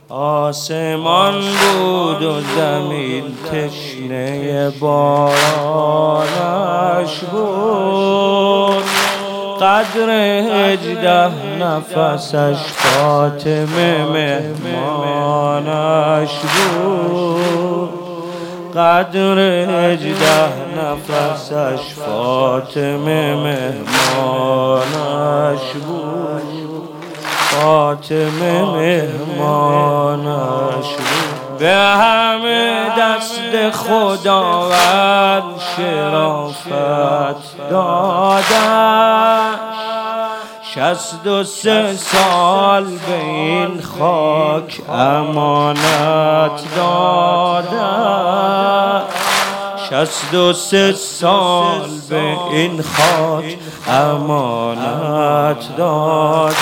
آسمان بود و زمین تشنه بارانش بود. قدر 18 نفسش فاطمه مهمانش بود. قدر 18 نفسش فاطمه مهمانش بود. فاطمه مهمانش بود. به همه دست خداوند شرافت دادش. 63 سال به این خاک امانت دادش. 63 سال به این خاک امانت دادش.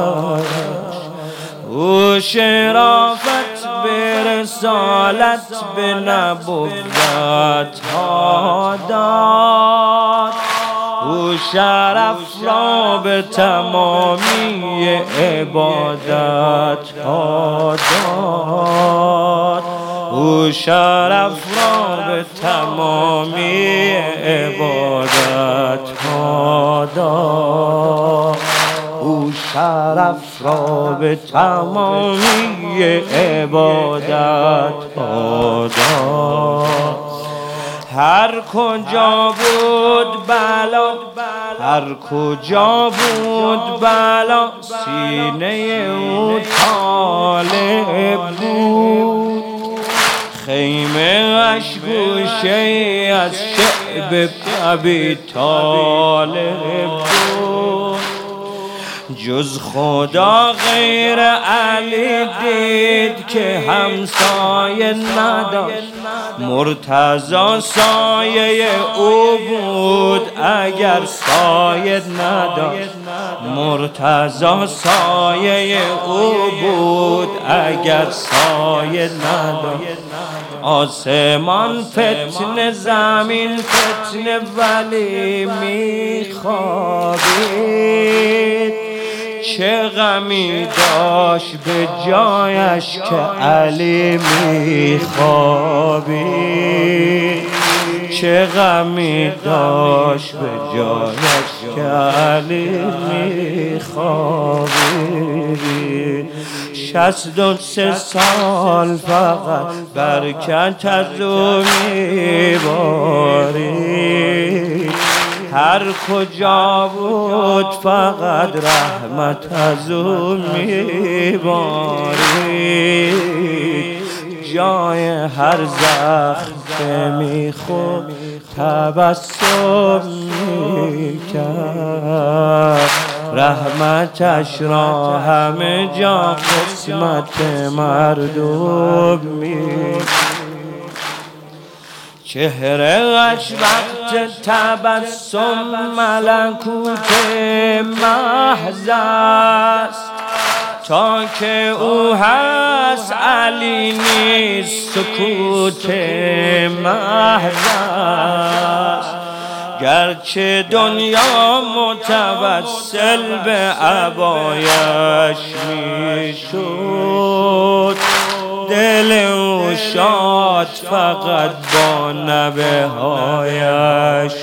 او شرافت به رسالت به نبوت ها داد. او شرف را به تمامی عبادت ها داد. او شرف را به تمامی عبادت ها داد. او شرف را به تمامی عبادت ها داد. هر کجا بود بلا، هر کجا بود بلا، سینه او طالب بود. خیمه اش گوشه از شعب ابی طالب بود. جز خدا غیر علی دید که همسایه نداشت. مرتضی سایه او بود اگر سایه نداشت. مرتضی سایه او بود اگر سایه نداشت. آسمان فتنه، زمین فتنه، ولی میخوابید. چه غمی داشت به جایش که علی میخوابید. چه غمی داشت به جایش که علی میخوابید. 63 سال فقط برکت از او میبارید. هر کجا بود فقط رحمت از او میبارید. جای هر زخم که میخورد تبسم میکرد. رحمتش را همه جا قسمت مردم میکرد. چهره‌اش وقت تبسم ملکوت محض است. تا که او هست علی نیست سکوت محض است. گرچه دنیا متوسل به عبایش میشد. دل او شاد فقط با نبه هایش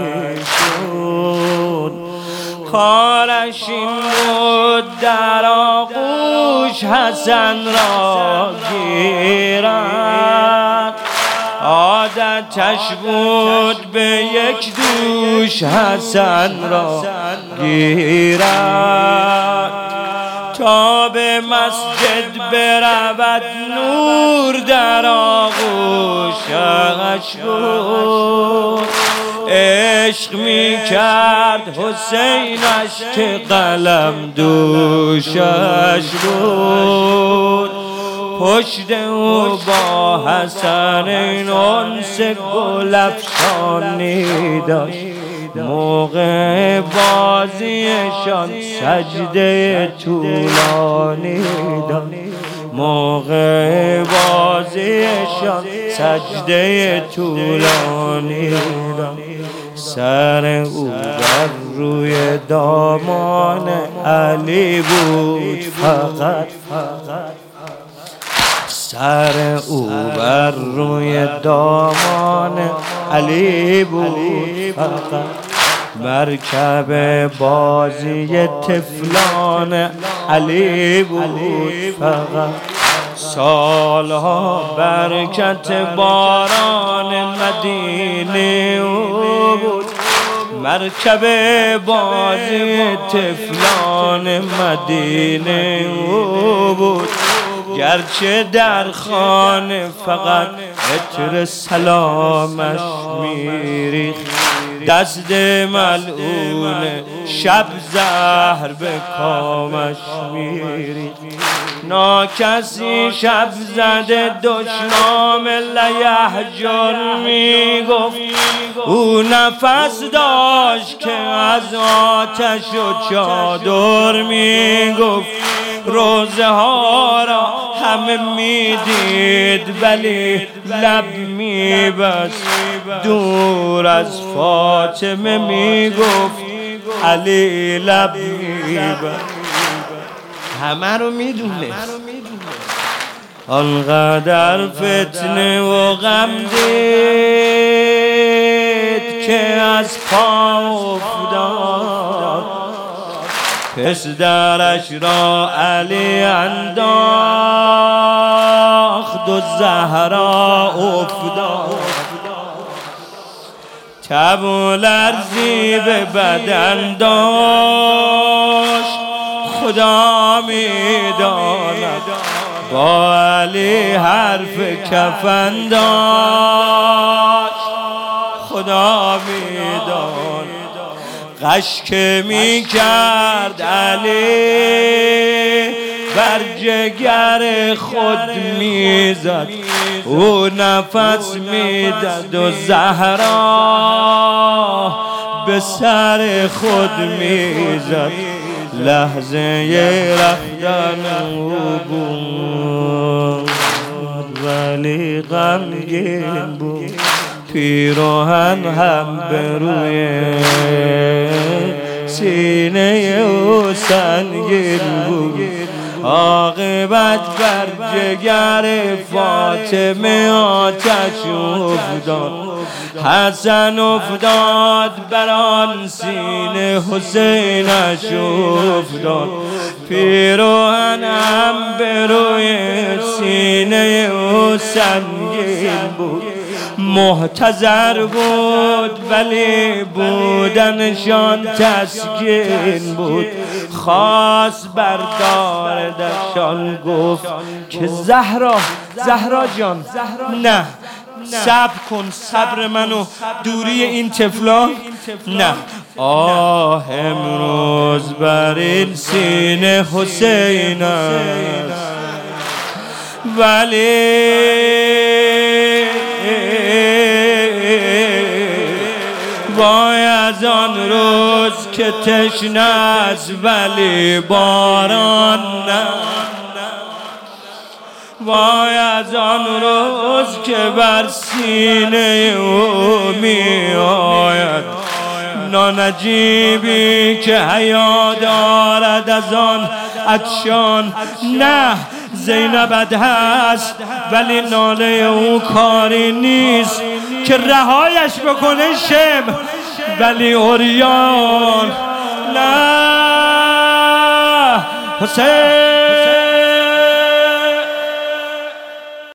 میشد. کارش این بود در آغوش حسن را گیرد. عادتش بود به یک دوش حسن را گیرد. تا به مسجد برود نور در آغوشش بود. عشق می کرد حسینش که قلم دوشش بود. پشت او با حسنین انس گل افشانی داشت. موقع بازیشان سجده طولانی داشت. موقع بازیشان سجده طولانی داشت. سر او بر روی دامان علی بود فقط. سر او بر روی دامان علی بود فقط، مرکب بازی طفلان علی بود فقط. سالها برکت باران مدینه او بود، مرکب بازی طفلان مدینه او بود. گرچه در خانه فقط عطر سلامش میریخت، دست ملعون شب زهر به کامش میریخت. ناکسی شب زده دشنام لیهجر میگفت، او نفس داشت که از آتش و چادر میگفت. روزه ها را همه میدید ولی لب میبست، دور از فاطمه میگفت علی لب میبست. همه رو میدونه. آنقدر فتنه و غم دید که از پا افتاد، پسرش را علی انداخت و زهرا افتاد. تب و لرزی به بدن داشت، خدا میداند با علی حرف کفن داشت، خدا میداند. غش که می کرد علی بر جگر خود میزد، او نفس میداد و زهرا به سر خود میزد. لحظه رفتن او بود ولی غمگین بود، پیراهن هم به روی سینه او سنگین بود. عاقبت بر جگر فاطمه آتش افتاد، حسن افتاد بر آن سینه حسینش افتاد. پیراهن هم به روی سینه او سنگین بود، محتضر بود ولی بودنشان تسکین بود. خواست برداردشان گفت که زهرا جان نه، صبر کن، صبر منو دوری این طفلان نه. آه امروز بر این سینه حسین است ولی وای از آن روز که تشنه است ولی باران نه. وای از آن روز که بر سینه او می آید نانجیبی که حیا دارد از آن عطشان. نه زینب هست ولی ناله او کاری نیست که رهایش بکنه شم ولی عریان. نه حسین